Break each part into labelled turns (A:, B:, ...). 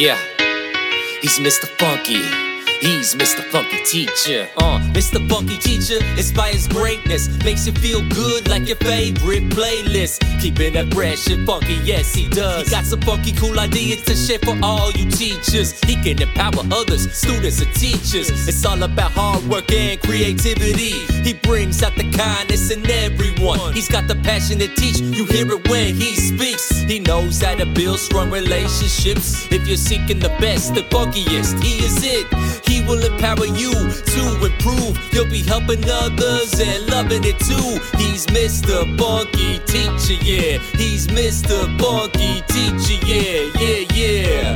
A: Yeah, he's Mr. Funky. He's Mr. Funky Teacher. Mr. Funky Teacher inspires greatness, makes you feel good like your favorite playlist. Keeping it fresh and funky, yes he does. He got some funky cool ideas to share for all you teachers. He can empower others, students and teachers. It's all about hard work and creativity. He brings out the kindness in everyone. He's got the passion to teach, you hear it when he speaks. He knows how to build strong relationships. If you're seeking the best, the funkiest, he is it. He will empower you to improve. You'll be helping others and loving it too. He's Mr. Funky Teacher, yeah. He's Mr. Funky Teacher, yeah, yeah, yeah.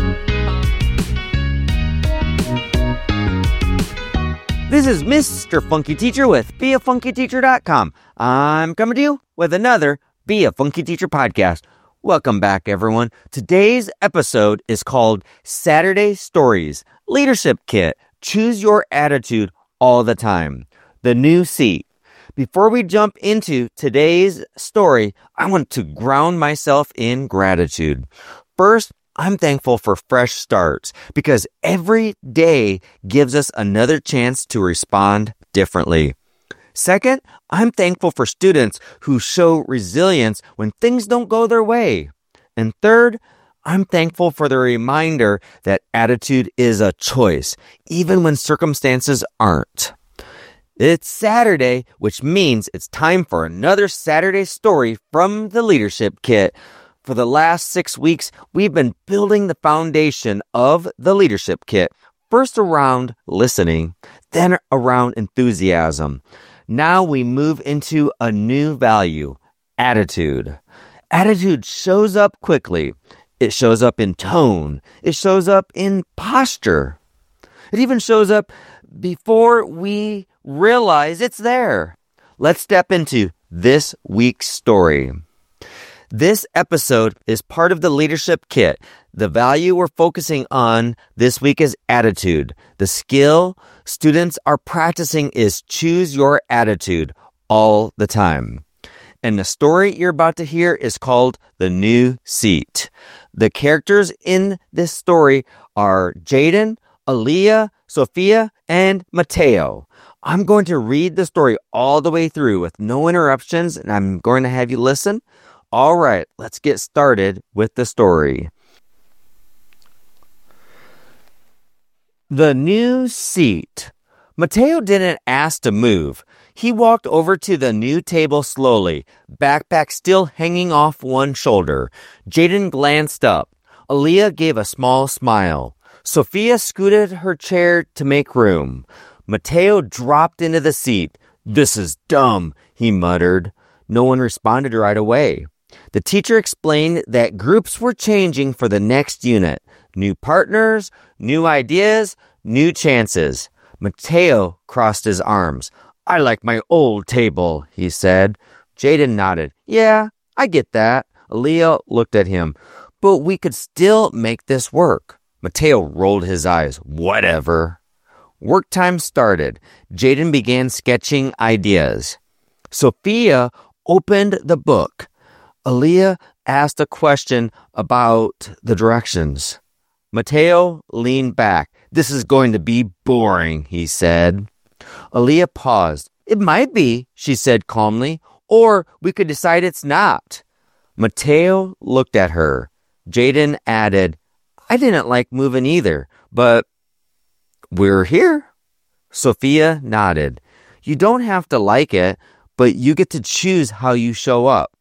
B: This is Mr. Funky Teacher with BeAFunkyTeacher.com. I'm coming to you with another Be a Funky Teacher podcast. Welcome back, everyone. Today's episode is called Saturday Stories, Leadership Kit, Choose Your Attitude All the Time, The New Seat. Before we jump into today's story, I want to ground myself in gratitude. First, I'm thankful for fresh starts because every day gives us another chance to respond differently. Second, I'm thankful for students who show resilience when things don't go their way. And third, I'm thankful for the reminder that attitude is a choice, even when circumstances aren't. It's Saturday, which means it's time for another Saturday story from the Leadership Kit. For the last 6 weeks, we've been building the foundation of the Leadership Kit, first around listening, then around enthusiasm. Now we move into a new value, attitude. Attitude shows up quickly. It shows up in tone. It shows up in posture. It even shows up before we realize it's there. Let's step into this week's story. This episode is part of the Leadership Kit. The value we're focusing on this week is attitude. The skill students are practicing is choose your attitude all the time. And the story you're about to hear is called The New Seat. The characters in this story are Jaden, Aaliyah, Sophia, and Mateo. I'm going to read the story all the way through with no interruptions, and I'm going to have you listen. All right, let's get started with the story. The New Seat. Mateo didn't ask to move. He walked over to the new table slowly, backpack still hanging off one shoulder. Jaden glanced up. Aaliyah gave a small smile. Sophia scooted her chair to make room. Mateo dropped into the seat. "This is dumb," he muttered. No one responded right away. The teacher explained that groups were changing for the next unit. New partners, new ideas, new chances. Mateo crossed his arms. "I like my old table," he said. Jaden nodded. "Yeah, I get that." Aaliyah looked at him. "But we could still make this work." Mateo rolled his eyes. "Whatever." Work time started. Jaden began sketching ideas. Sophia opened the book. Aaliyah asked a question about the directions. Mateo leaned back. "This is going to be boring," he said. Aaliyah paused. "It might be," she said calmly, "or we could decide it's not." Mateo looked at her. Jaden added, "I didn't like moving either, but we're here." Sophia nodded. "You don't have to like it, but you get to choose how you show up."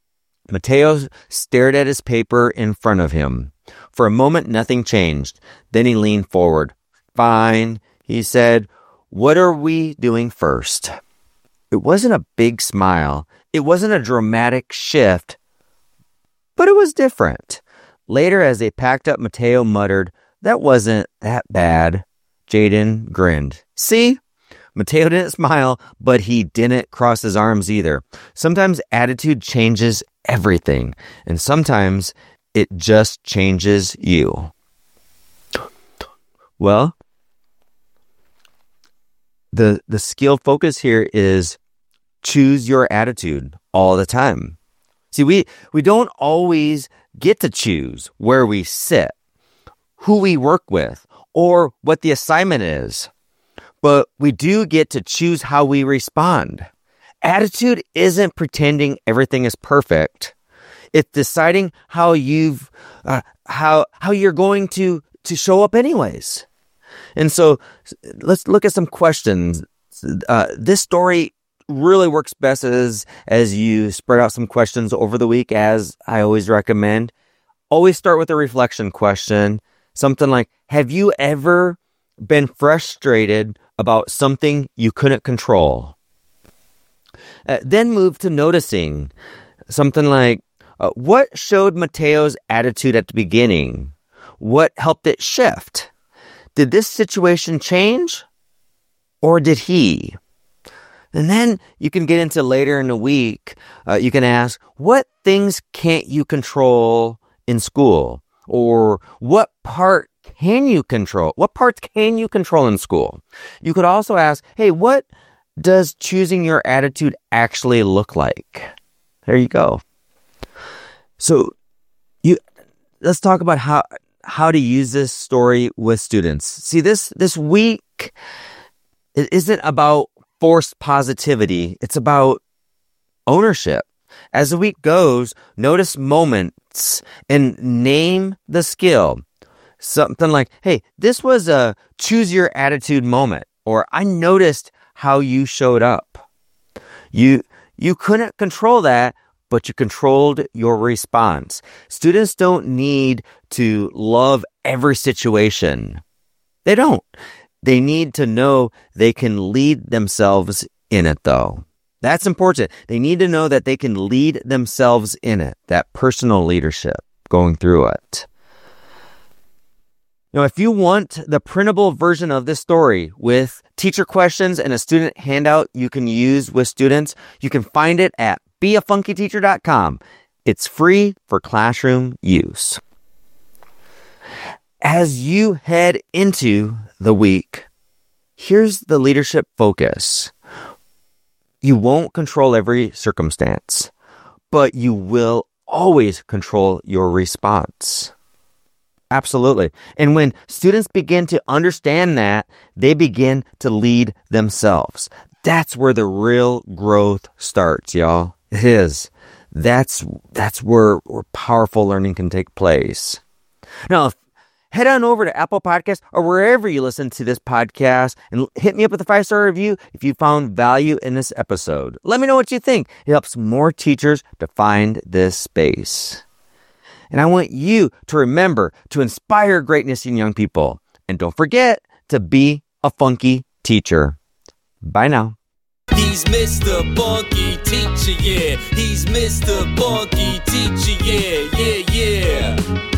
B: Mateo stared at his paper in front of him. For a moment, nothing changed. Then he leaned forward. "Fine," he said. "What are we doing first?" It wasn't a big smile. It wasn't a dramatic shift, but it was different. Later, as they packed up, Mateo muttered, "That wasn't that bad." Jaden grinned. "See?" Mateo didn't smile, but he didn't cross his arms either. Sometimes attitude changes everything, and sometimes it just changes you. Well, the skill focus here is choose your attitude all the time. See, we don't always get to choose where we sit, who we work with or what the assignment is, but we do get to choose how we respond. Attitude isn't pretending everything is perfect. It's deciding how you're going to show up anyways. And so let's look at some questions. This story really works best as you spread out some questions over the week, as I always recommend. Always start with a reflection question. Something like, have you ever been frustrated about something you couldn't control? Then move to noticing. Something like, what showed Mateo's attitude at the beginning? What helped it shift? Did this situation change? Or did he? And then you can get into later in the week, you can ask, what things can't you control in school? Or what part can you control? What parts can you control in school? You could also ask, hey, what does choosing your attitude actually look like? There you go. So let's talk about how to use this story with students. See, this week, it isn't about forced positivity. It's about ownership. As the week goes, notice moments and name the skill. Something like, hey, this was a choose your attitude moment, or I noticed how you showed up. You couldn't control that, but you controlled your response. Students don't need to love every situation. They don't. They need to know they can lead themselves in it, though. That's important. They need to know that they can lead themselves in it, that personal leadership going through it. Now, if you want the printable version of this story with teacher questions and a student handout you can use with students, you can find it at beafunkyteacher.com. It's free for classroom use. As you head into the week, here's the leadership focus. You won't control every circumstance, but you will always control your response. Absolutely. And when students begin to understand that, they begin to lead themselves. That's where the real growth starts, y'all. It is. That's where powerful learning can take place. Now, head on over to Apple Podcasts or wherever you listen to this podcast and hit me up with a 5-star review if you found value in this episode. Let me know what you think. It helps more teachers to find this space. And I want you to remember to inspire greatness in young people. And don't forget to be a funky teacher. Bye now.
A: He's Mr. Funky Teacher, yeah. He's Mr. Funky Teacher, yeah, yeah, yeah.